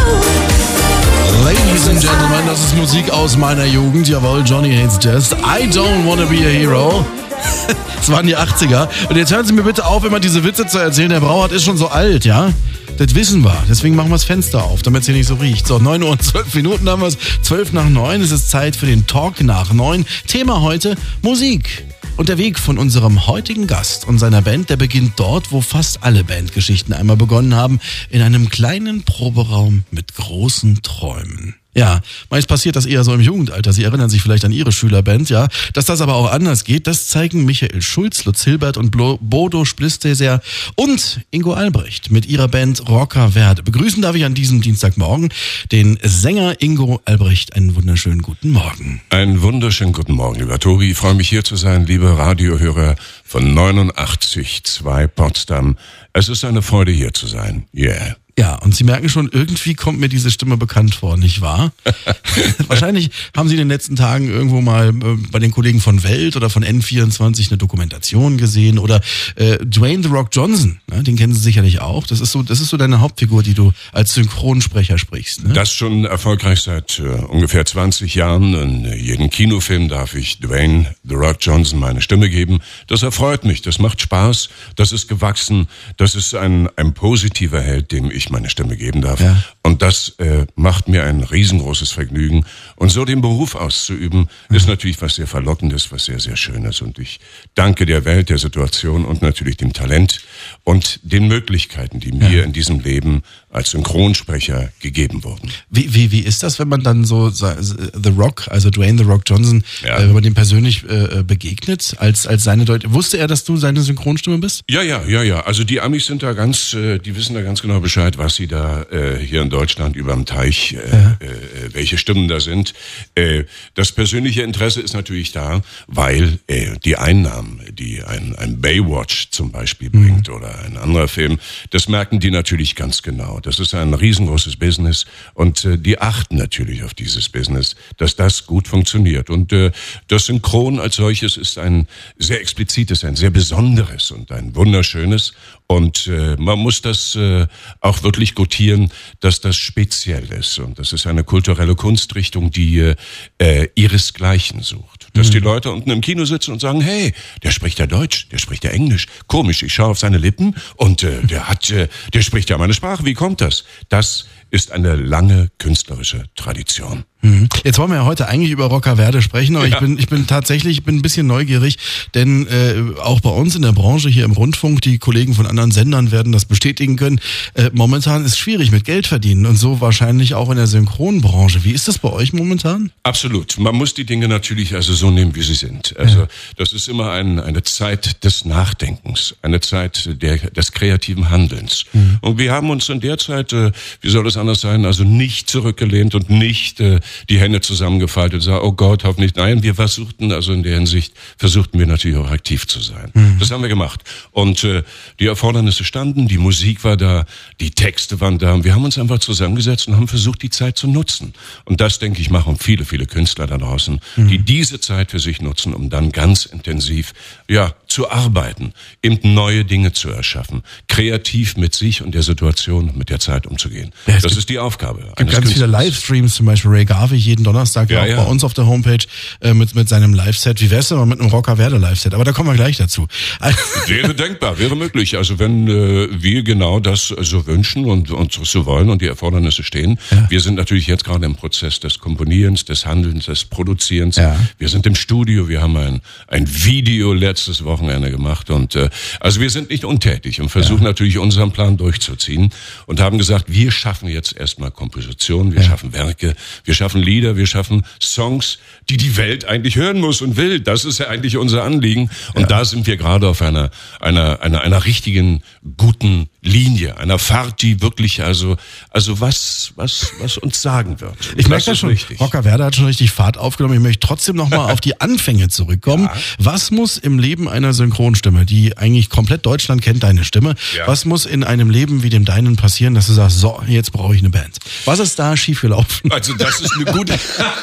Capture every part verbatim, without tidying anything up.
Ladies and Gentlemen, das ist Musik aus meiner Jugend. Jawohl, Johnny Hates Jazz. I don't wanna be a hero. Das waren die achtziger. Und jetzt hören Sie mir bitte auf, immer diese Witze zu erzählen. Der Brauart ist schon so alt, ja? Das wissen wir. Deswegen machen wir das Fenster auf, damit es hier nicht so riecht. So, neun Uhr und zwölf Minuten haben wir es. zwölf nach neun. Es ist Zeit für den Talk nach neun. Thema heute: Musik. Und der Weg von unserem heutigen Gast und seiner Band, der beginnt dort, wo fast alle Bandgeschichten einmal begonnen haben, in einem kleinen Proberaum mit großen Träumen. Ja, meist passiert das eher so im Jugendalter. Sie erinnern sich vielleicht an Ihre Schülerband, ja. Dass das aber auch anders geht, das zeigen Michael Schulz, Lutz Hilbert und Blo- Bodo Splisteser und Ingo Albrecht mit ihrer Band Rockerwerde. Begrüßen darf ich an diesem Dienstagmorgen den Sänger Ingo Albrecht. Einen wunderschönen guten Morgen. Einen wunderschönen guten Morgen, lieber Tobi. Ich freue mich, hier zu sein, liebe Radiohörer von neunundachtzig Komma zwei Potsdam. Es ist eine Freude, hier zu sein. Yeah. Ja, und Sie merken schon, irgendwie kommt mir diese Stimme bekannt vor, nicht wahr? Wahrscheinlich haben Sie in den letzten Tagen irgendwo mal äh, bei den Kollegen von Welt oder von N vierundzwanzig eine Dokumentation gesehen oder äh, Dwayne The Rock Johnson, ne, den kennen Sie sicherlich auch. Das ist so, das ist so deine Hauptfigur, die du als Synchronsprecher sprichst. Ne? Das schon erfolgreich seit äh, ungefähr zwanzig Jahren. In äh, jedem Kinofilm darf ich Dwayne The Rock Johnson meine Stimme geben. Das erfreut mich, das macht Spaß, das ist gewachsen, das ist ein, ein positiver Held, dem ich meine Stimme geben darf. Ja. Und das äh, macht mir ein riesengroßes Vergnügen. Und so den Beruf auszuüben, mhm. ist natürlich was sehr Verlockendes, was sehr, sehr Schönes. Und ich danke der Welt, der Situation und natürlich dem Talent und den Möglichkeiten, die mir ja. in diesem Leben als Synchronsprecher gegeben wurden. Wie, wie, wie ist das, wenn man dann so The Rock, also Dwayne The Rock Johnson, ja. äh, wenn man dem persönlich äh, begegnet, als, als seine Deutsche, wusste er, dass du seine Synchronstimme bist? Ja, ja, ja, ja. Also die Amis sind da ganz, äh, die wissen da ganz genau Bescheid, was sie da äh, hier in Deutschland überm Teich, äh, ja. äh, welche Stimmen da sind. Äh, das persönliche Interesse ist natürlich da, weil äh, die Einnahmen, die ein, ein Baywatch zum Beispiel bringt mhm. oder ein anderer Film, das merken die natürlich ganz genau. Das ist ein riesengroßes Business und äh, die achten natürlich auf dieses Business, dass das gut funktioniert. Und äh, das Synchron als solches ist ein sehr explizites, ein sehr besonderes und ein wunderschönes. Und äh, man muss das äh, auch wirklich gutieren, dass das speziell ist. Und das ist eine kulturelle Kunstrichtung, die äh, ihresgleichen sucht. Dass mhm. die Leute unten im Kino sitzen und sagen, hey, der spricht ja Deutsch, der spricht ja Englisch. Komisch, ich schaue auf seine Lippen und äh, der hat, äh, der spricht ja meine Sprache. Wie kommt das? Das ist eine lange künstlerische Tradition. Jetzt wollen wir ja heute eigentlich über Rockerwerde sprechen, aber ja. ich bin ich bin tatsächlich ich bin ein bisschen neugierig, denn äh, auch bei uns in der Branche hier im Rundfunk, die Kollegen von anderen Sendern werden das bestätigen können, äh, momentan ist schwierig mit Geld verdienen und so wahrscheinlich auch in der Synchronbranche. Wie ist das bei euch momentan? Absolut. Man muss die Dinge natürlich also so nehmen, wie sie sind. Also ja. das ist immer ein, eine Zeit des Nachdenkens, eine Zeit der, des kreativen Handelns. Mhm. Und wir haben uns in der Zeit, äh, wie soll das anders sein, also nicht zurückgelehnt und nicht äh, die Hände zusammengefaltet und sagen, oh Gott, hoffentlich, nein, wir versuchten, also in der Hinsicht, versuchten wir natürlich auch aktiv zu sein. Mhm. Das haben wir gemacht. Und äh, die Erfordernisse standen, die Musik war da, die Texte waren da und wir haben uns einfach zusammengesetzt und haben versucht, die Zeit zu nutzen. Und das, denke ich, machen viele, viele Künstler da draußen, mhm. die diese Zeit für sich nutzen, um dann ganz intensiv, ja, zu arbeiten, eben neue Dinge zu erschaffen, kreativ mit sich und der Situation, mit der Zeit umzugehen. Ja, das gibt, ist die Aufgabe. Es gibt ganz viele Livestreams, zum Beispiel Ray Garvey jeden Donnerstag ja, auch ja. bei uns auf der Homepage äh, mit mit seinem Live-Set. Wie wär's denn mal mit einem Rockerwerde Live-Set? Aber da kommen wir gleich dazu. Wäre denkbar, wäre möglich. Also wenn äh, wir genau das so wünschen und, und so wollen und die Erfordernisse stehen. Ja. Wir sind natürlich jetzt gerade im Prozess des Komponierens, des Handelns, des Produzierens. Ja. Wir sind im Studio, wir haben ein ein Video letztes Wochenende gemacht und äh, also wir sind nicht untätig und versuchen ja. natürlich unseren Plan durchzuziehen und haben gesagt, wir schaffen jetzt erstmal Komposition, wir ja. schaffen Werke, wir schaffen Lieder, wir schaffen Songs, die die Welt eigentlich hören muss und will. Das ist ja eigentlich unser Anliegen. Und ja. da sind wir gerade auf einer, einer, einer, einer richtigen, guten Linie, einer Fahrt, die wirklich also, also was, was, was uns sagen wird. Und ich merke das schon, richtig. Rockerwerde hat schon richtig Fahrt aufgenommen. Ich möchte trotzdem nochmal auf die Anfänge zurückkommen. Ja. Was muss im Leben einer Synchronstimme, die eigentlich komplett Deutschland kennt, deine Stimme, ja. was muss in einem Leben wie dem deinen passieren, dass du sagst, so, jetzt brauche brauche ich eine Band. Was ist da schiefgelaufen? Also das ist eine gute...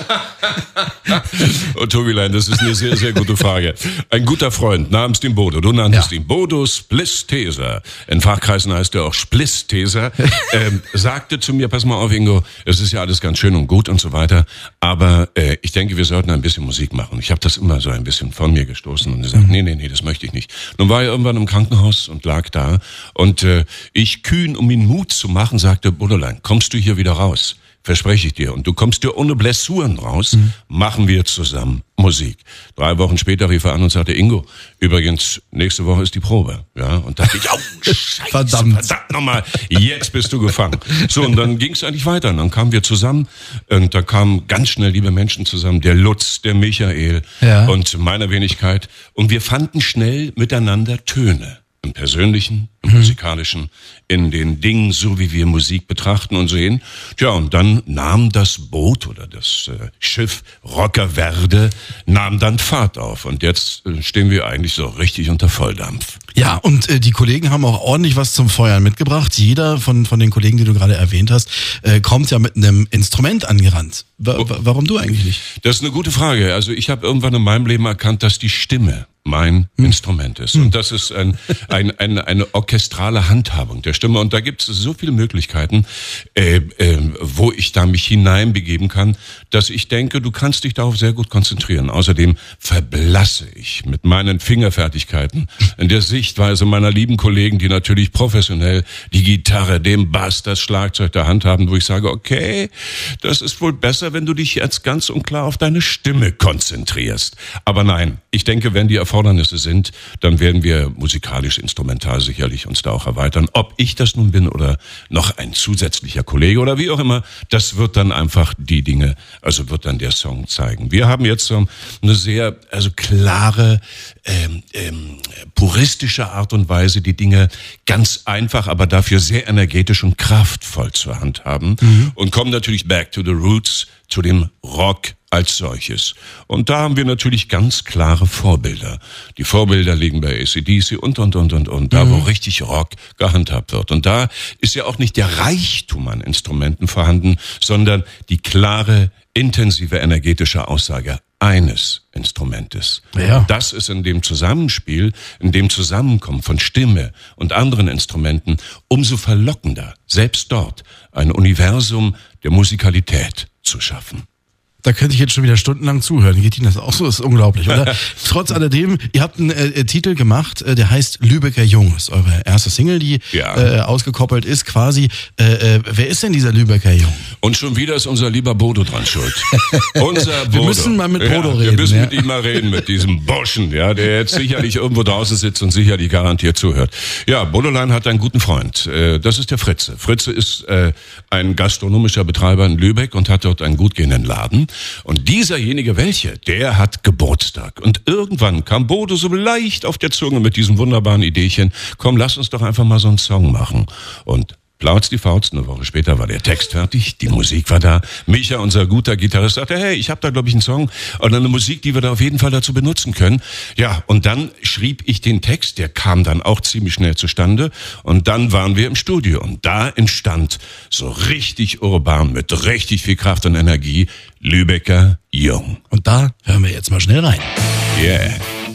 oh, Tobilein, das ist eine sehr, sehr gute Frage. Ein guter Freund namens den Bodo, du nanntest ja. ihn Bodo Splistheser, in Fachkreisen heißt er auch Splistheser, ähm, sagte zu mir, pass mal auf Ingo, es ist ja alles ganz schön und gut und so weiter, aber äh, ich denke, wir sollten ein bisschen Musik machen. Ich habe das immer so ein bisschen von mir gestoßen und gesagt, mhm. nee, nee, nee, das möchte ich nicht. Nun war er irgendwann im Krankenhaus und lag da und äh, ich kühn, um ihn Mut zu machen, sagte, Bodolein, kommst du hier wieder raus? Verspreche ich dir. Und du kommst dir ohne Blessuren raus, mhm. machen wir zusammen Musik. Drei Wochen später rief er an und sagte, Ingo, übrigens, nächste Woche ist die Probe. Ja, und da dachte ich, oh, Scheiße, verdammt, verdammt nochmal, jetzt bist du gefangen. So, und dann ging es eigentlich weiter. Und dann kamen wir zusammen und da kamen ganz schnell liebe Menschen zusammen, der Lutz, der Michael ja. und meine Wenigkeit. Und wir fanden schnell miteinander Töne. Im Persönlichen, im Musikalischen, in den Dingen, so wie wir Musik betrachten und sehen. Tja, und dann nahm das Boot oder das äh, Schiff Rockerwerde, nahm dann Fahrt auf. Und jetzt äh, stehen wir eigentlich so richtig unter Volldampf. Ja, und äh, die Kollegen haben auch ordentlich was zum Feuern mitgebracht. Jeder von von den Kollegen, die du gerade erwähnt hast, äh, kommt ja mit einem Instrument angerannt. Wa- wa- warum du eigentlich nicht? Das ist eine gute Frage. Also ich habe irgendwann in meinem Leben erkannt, dass die Stimme mein hm. Instrument ist. Und das ist ein, ein, ein, eine orchestrale Handhabung der Stimme. Und da gibt es so viele Möglichkeiten, äh, äh, wo ich da mich hineinbegeben kann, dass ich denke, du kannst dich darauf sehr gut konzentrieren. Außerdem verblasse ich mit meinen Fingerfertigkeiten in der Sichtweise meiner lieben Kollegen, die natürlich professionell die Gitarre, den Bass, das Schlagzeug der Hand haben, wo ich sage, okay, das ist wohl besser, wenn du dich jetzt ganz und klar auf deine Stimme konzentrierst. Aber nein, ich denke, wenn die Erfordernisse sind, dann werden wir musikalisch, instrumental sicherlich uns da auch erweitern. Ob ich das nun bin oder noch ein zusätzlicher Kollege oder wie auch immer, das wird dann einfach die Dinge, also wird dann der Song zeigen. Wir haben jetzt so eine sehr, also klare, ähm, ähm, puristische Art und Weise, die Dinge ganz einfach, aber dafür sehr energetisch und kraftvoll zur Hand haben mhm. und kommen natürlich back to the roots, zu dem Rock als solches. Und da haben wir natürlich ganz klare Vorbilder. Die Vorbilder liegen bei A C D C und, und, und, und, und. Da, mhm. wo richtig Rock gehandhabt wird. Und da ist ja auch nicht der Reichtum an Instrumenten vorhanden, sondern die klare, intensive, energetische Aussage eines Instrumentes. Ja. Und das ist in dem Zusammenspiel, in dem Zusammenkommen von Stimme und anderen Instrumenten umso verlockender, selbst dort ein Universum der Musikalität zu schaffen. Da könnte ich jetzt schon wieder stundenlang zuhören. Geht Ihnen das auch so? Das ist unglaublich, oder? Trotz alledem, ihr habt einen äh, Titel gemacht, äh, der heißt Lübecker Jung. Das ist eure erste Single, die ja. äh, ausgekoppelt ist quasi. Äh, äh, wer ist denn dieser Lübecker Jung? Und schon wieder ist unser lieber Bodo dran schuld. Unser Bodo. Wir müssen mal mit Bodo ja, reden. Wir müssen ja. mit ihm mal reden, mit diesem Burschen, ja, der jetzt sicherlich irgendwo draußen sitzt und sicherlich garantiert zuhört. Ja, Bodolein hat einen guten Freund. Äh, das ist der Fritze. Fritze ist äh, ein gastronomischer Betreiber in Lübeck und hat dort einen gut gehenden Laden. Und dieserjenige welche, der hat Geburtstag. Und irgendwann kam Bodo so leicht auf der Zunge mit diesem wunderbaren Ideechen, komm, lass uns doch einfach mal so einen Song machen. Und Plauz die Faust, eine Woche später war der Text fertig, die Musik war da. Micha, unser guter Gitarrist, sagte, hey, ich habe da, glaube ich, einen Song oder eine Musik, die wir da auf jeden Fall dazu benutzen können. Ja, und dann schrieb ich den Text, der kam dann auch ziemlich schnell zustande. Und dann waren wir im Studio und da entstand so richtig urban, mit richtig viel Kraft und Energie, Lübecker Jung. Und da hören wir jetzt mal schnell rein. Yeah.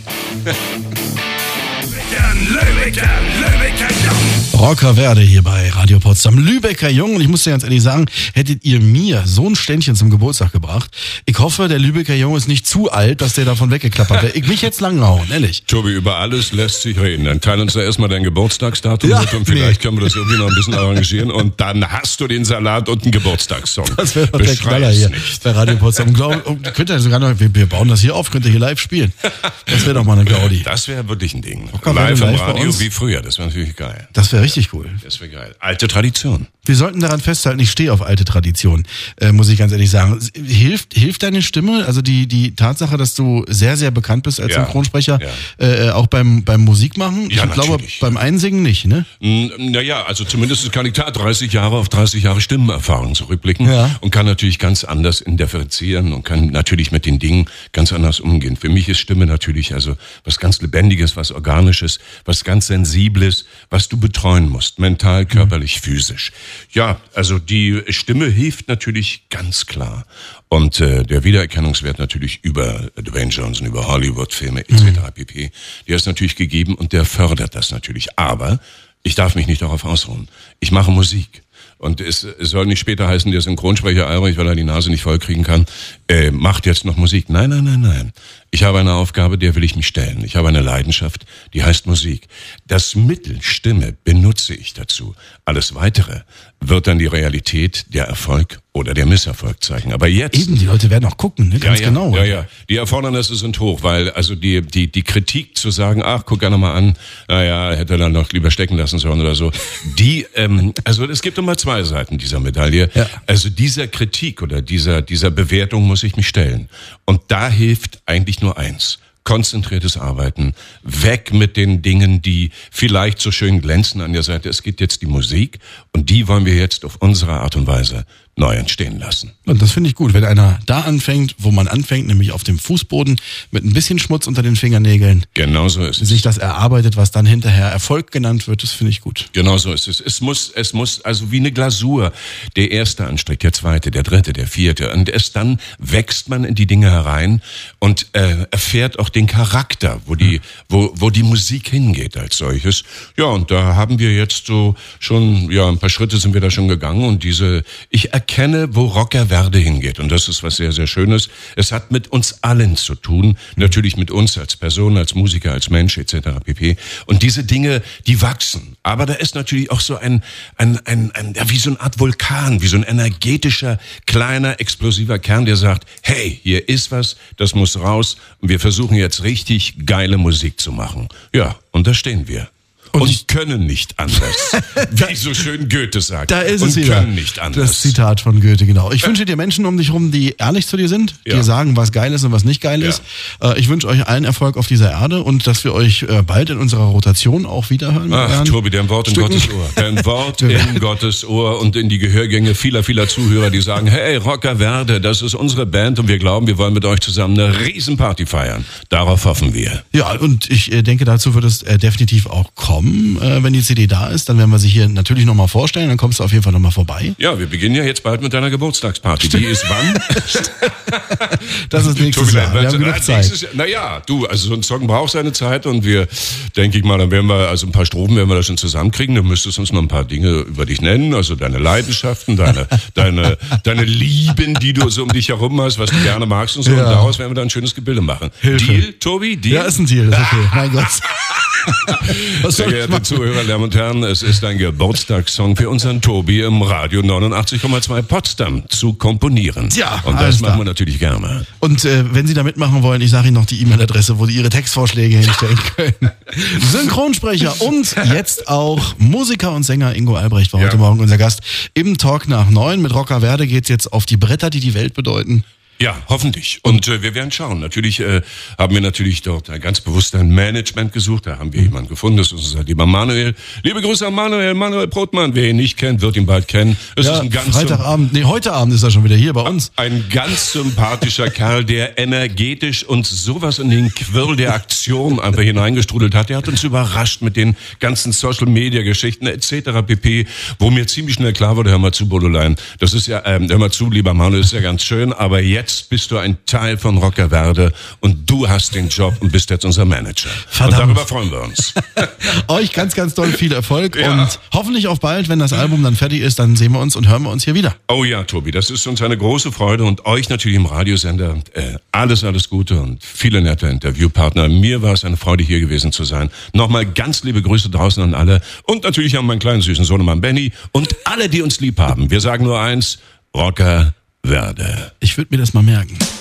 Lübecker, Lübecker Jung. Rockerwerde hier bei Radio Potsdam. Lübecker Jung. Und ich muss dir ganz ehrlich sagen, hättet ihr mir so ein Ständchen zum Geburtstag gebracht, ich hoffe, der Lübecker Jung ist nicht zu alt, dass der davon weggeklappert wäre. Ich mich jetzt lang gehauen, ehrlich. Tobi, über alles lässt sich reden. Dann teil uns da erstmal dein Geburtstagsdatum ja, mit und vielleicht nee. können wir das irgendwie noch ein bisschen arrangieren und dann hast du den Salat und einen Geburtstagssong. Das wäre doch der Knaller hier nicht. Bei Radio Potsdam. Glaub, könnt ihr sogar noch, wir, wir bauen das hier auf, könnt ihr hier live spielen. Das wäre doch mal eine Gaudi. Das wäre wirklich ein Ding. Live, live im Radio wie früher, das wäre natürlich geil. Das wäre richtig cool. Das wäre geil. Alte Tradition. Wir sollten daran festhalten, ich stehe auf alte Tradition, äh, muss ich ganz ehrlich sagen. Hilft hilft deine Stimme, also die die Tatsache, dass du sehr, sehr bekannt bist als ja. Synchronsprecher, ja. Äh, auch beim beim Musikmachen? Ja, ich glaube, natürlich. beim Einsingen nicht, ne? Naja, also zumindest kann ich da dreißig Jahre auf dreißig Jahre Stimmenerfahrung zurückblicken ja. und kann natürlich ganz anders differenzieren und kann natürlich mit den Dingen ganz anders umgehen. Für mich ist Stimme natürlich also was ganz Lebendiges, was Organisches, was ganz Sensibles, was was du betreuen musst, mental, körperlich, physisch. Ja, also die Stimme hilft natürlich ganz klar. Und äh, der Wiedererkennungswert natürlich über Dwayne Johnson, über Hollywood-Filme et cetera pp., der ist natürlich gegeben und der fördert das natürlich. Aber ich darf mich nicht darauf ausruhen. Ich mache Musik. Und es, es soll nicht später heißen, der Synchronsprecher Albrecht, weil er die Nase nicht voll kriegen kann, äh, macht jetzt noch Musik. Nein, nein, nein, nein. Ich habe eine Aufgabe, der will ich mich stellen. Ich habe eine Leidenschaft, die heißt Musik. Das Mittel Stimme benutze ich dazu. Alles Weitere wird dann die Realität, der Erfolg oder der Misserfolg zeigen. Aber jetzt... Eben, die Leute werden auch gucken, ne? Ganz ja, ja, genau. Ja, ja. Die Erfordernisse sind hoch, weil also die die die Kritik zu sagen, ach, guck gerne mal an, naja, hätte er dann noch lieber stecken lassen sollen oder so, die, ähm, also es gibt immer zwei Seiten dieser Medaille. Ja. Also dieser Kritik oder dieser dieser Bewertung muss ich mich stellen. Und da hilft eigentlich nur eins. Konzentriertes Arbeiten, weg mit den Dingen, die vielleicht so schön glänzen an der Seite. Es gibt jetzt die Musik und die wollen wir jetzt auf unsere Art und Weise neu entstehen lassen. Und das finde ich gut, wenn einer da anfängt, wo man anfängt, nämlich auf dem Fußboden mit ein bisschen Schmutz unter den Fingernägeln. Genau so ist es. Sich das erarbeitet, was dann hinterher Erfolg genannt wird, das finde ich gut. Genau so ist es. Es muss, es muss also wie eine Glasur. Der erste Anstrich, der zweite, der dritte, der vierte. Und erst dann wächst man in die Dinge herein und äh, erfährt auch den Charakter, wo die, wo, wo die Musik hingeht als solches. Ja, und da haben wir jetzt so schon, ja, ein paar Schritte sind wir da schon gegangen und diese, ich erkenne, wo Rockerwerde hingeht. Und das ist was sehr, sehr Schönes. Es hat mit uns allen zu tun. Natürlich mit uns als Person, als Musiker, als Mensch et cetera pp. Und diese Dinge, die wachsen. Aber da ist natürlich auch so ein, ein, ein, ein ja, wie so eine Art Vulkan, wie so ein energetischer, kleiner, explosiver Kern, der sagt, hey, hier ist was, das muss raus. Und wir versuchen jetzt richtig geile Musik zu machen. Ja, und da stehen wir. Und, und können nicht anders. Wie so schön Goethe sagt. Da ist und es wieder. Können nicht anders. Das Zitat von Goethe, genau. Ich wünsche dir Menschen um dich rum, die ehrlich zu dir sind, die Ja. dir sagen, was geil ist und was nicht geil ist. Ja. Äh, Ich wünsche euch allen Erfolg auf dieser Erde und dass wir euch äh, bald in unserer Rotation auch wiederhören. Ach, Tobi, dein Wort in Stücken. Gottes Ohr. Dein Wort in Gottes Ohr und in die Gehörgänge vieler, vieler Zuhörer, die sagen, hey, Rockerwerde, das ist unsere Band und wir glauben, wir wollen mit euch zusammen eine Riesenparty feiern. Darauf hoffen wir. Ja, und ich äh, denke, dazu wird es äh, definitiv auch kommen. Äh, wenn die C D da ist, dann werden wir sie hier natürlich nochmal vorstellen. Dann kommst du auf jeden Fall nochmal vorbei. Ja, wir beginnen ja jetzt bald mit deiner Geburtstagsparty. Die ist wann? Das ist nächstes Tobi, Jahr. Wir haben genug Zeit. Naja, du, also so ein Song braucht seine Zeit und wir, denke ich mal, dann werden wir, also ein paar Strophen werden wir da schon zusammenkriegen. Dann müsstest du uns noch ein paar Dinge über dich nennen, also deine Leidenschaften, deine, deine, deine Lieben, die du so um dich herum hast, was du gerne magst und so. Ja. Und daraus werden wir dann ein schönes Gebilde machen. Hilfe. Deal, Tobi? Deal? Ja, ist ein Deal, ist okay. Mein Gott. Was Sehr soll ich geehrte machen? Zuhörer, Damen und Herren, es ist ein Geburtstagssong für unseren Tobi im Radio neunundachtzig Komma zwei Potsdam zu komponieren. Ja, und alles das machen klar. wir natürlich gerne. Und äh, wenn Sie da mitmachen wollen, ich sage Ihnen noch die E-Mail-Adresse, wo Sie Ihre Textvorschläge hinstellen können. Synchronsprecher und jetzt auch Musiker und Sänger Ingo Albrecht war Ja. heute Morgen unser Gast im Talk nach neun. Mit Rockerwerde geht's jetzt auf die Bretter, die die Welt bedeuten. Ja, hoffentlich. Und äh, wir werden schauen. Natürlich äh, haben wir natürlich dort äh, ganz bewusst ein Management gesucht. Da haben wir jemanden gefunden, das ist unser lieber Manuel. Liebe Grüße an Manuel, Manuel Brotmann. Wer ihn nicht kennt, wird ihn bald kennen. Es Ja, ist ein ganz Freitagabend, nee, heute Abend ist er schon wieder hier bei uns. Ein ganz sympathischer Kerl, der energetisch uns sowas in den Quirl der Aktion einfach hineingestrudelt hat. Der hat uns überrascht mit den ganzen Social-Media-Geschichten et cetera pp., wo mir ziemlich schnell klar wurde, hör mal zu, Bodolein, das ist ja, ähm, hör mal zu, lieber Manuel, das ist ja ganz schön, aber jetzt bist du ein Teil von Rockerwerde und du hast den Job und bist jetzt unser Manager. Verdammt. Und darüber freuen wir uns. Euch ganz, ganz doll viel Erfolg Ja. und hoffentlich auch bald, wenn das Album dann fertig ist, dann sehen wir uns und hören wir uns hier wieder. Oh ja, Tobi, das ist uns eine große Freude und euch natürlich im Radiosender äh, alles, alles Gute und viele nette Interviewpartner. Mir war es eine Freude, hier gewesen zu sein. Nochmal ganz liebe Grüße draußen an alle und natürlich an meinen kleinen süßen Sohnemann Benny und alle, die uns lieb haben. Wir sagen nur eins, Rockerwerde. Ich würde mir das mal merken.